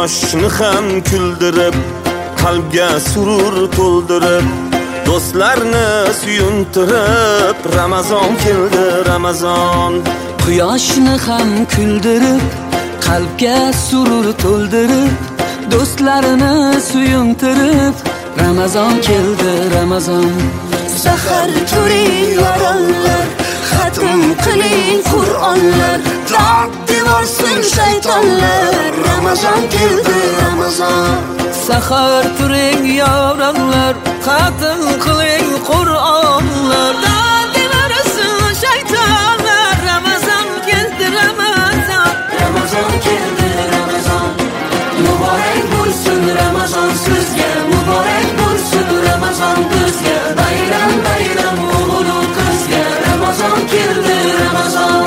quyoshni ham kuldirib, qalbga surur to'ldirib, do'stlarni suyuntirib, Ramazon keldi, Ramazon. Quyoshni ham kuldirib, qalbga surur to'ldirib, do'stlarini suyuntirib, Ramazon keldi, Ramazon. Sahar turing yorollar, xatm qiling Qur'onlar, darddi bo'lsin shaytonlar, Ramazon keldi, Ramazon. Sahar turing yorollar, xatm qiling Qur'onlar, darddi bo'lsin shaytonlar, Ramazon keldi, Ramazon. Ramazon keldi, Ramazon. Muborak bo'lsin Ramazon sizga, muborak bo'lsin Ramazon bizga. Bayram bayram o'g'il qizga, Ramazon keldi, Ramazon.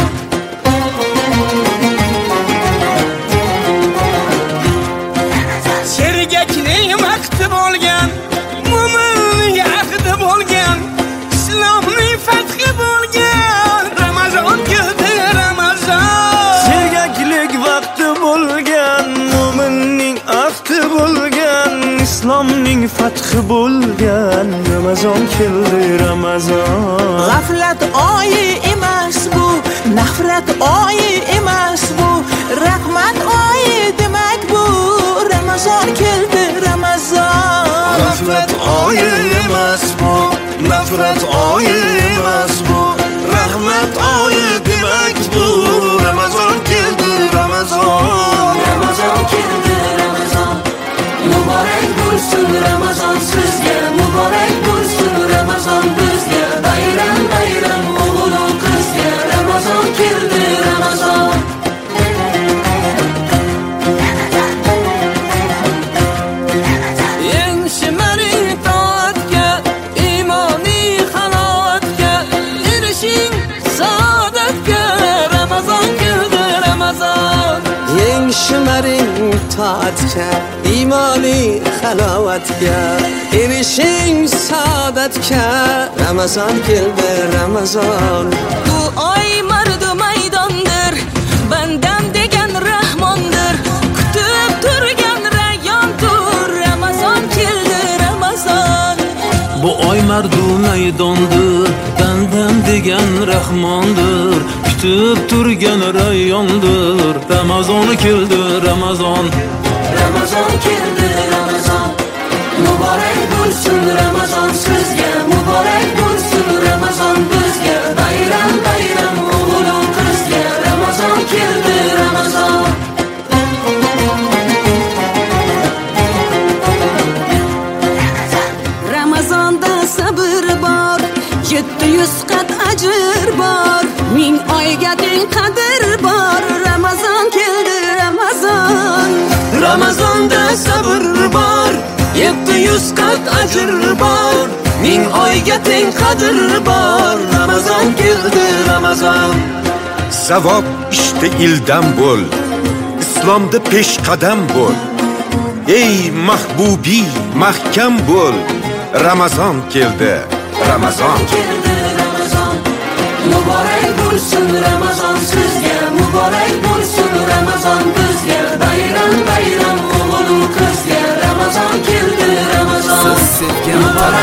Sergakning vaqti bo'lgan, mo'minning ahdi bo'lgan, islomning fathi bo'lgan, Ramazon keldi, Ramazon. Sergaklik vaqti bo'lgan, mo'minning ahdi bo'lgan, islomning fathi bo'lgan, Ramazon keldi, Ramazon. G'aflat oyi emas bu, nafrat oyi emas bu, rahmat oyi demak bu, Ramazon keldi, Ramazon. G'aflat oyi emas bu, nafrat oyi emas bu, rahmat oyi demak bu, Ramazon keldi, Ramazon. Ramazon keldi, Ramazon. Muborak bo'lsin Ramazon sizga, muborak bo'lsin Ramazon bizga. Bayram bayram o'g'il qizga, Ramazon keldi, Ramazon. Eng shimaring toatga, imoniy halovatga erishing saodatga, Ramazon keldi, Ramazon. Eng shimaring toatga, imoniy halovatga erishing saodatga, Ramazon keldi, Ramazon. Bu oy mardu maydondir, bandam degan rahmondir, kutib turgan rayyondir, Ramazon keldi, Ramazon. Bu oy mardu maydondir, bandam degan rahmondir, kutib turgan rayyondir, Ramazon keldi, Ramazon. Ramazon keldi, Ramazon. Muborak bo'lsin Ramazon sizga, muborak bo'lsin Ramazon bizga. Bayram bayram o'g'il qizga, Ramazon keldi, Ramazon. Ramazonda sabr bor, 700 qat ajr bor, 1000 oyga teng qadr bor, Ramazon keldi, Ramazon. Ramazonda sabr bor, 700 qat ajr bor, 1000 oyga teng qadr bor, Ramazon keldi, Ramazon. Savob ishda ildam bo'l, islomda peshqadam bo'l. Ey mahbubi, mahkam bo'l, Ramazon keldi, Ramazon. Keldi, Ramazon. Muborak bo'lsin Ramazon sizga, muborak bo'lsin Ramazon bizga. Bayram bayram o'g'il qizga, Ramazon keldi, Ramazon. Siz sevgan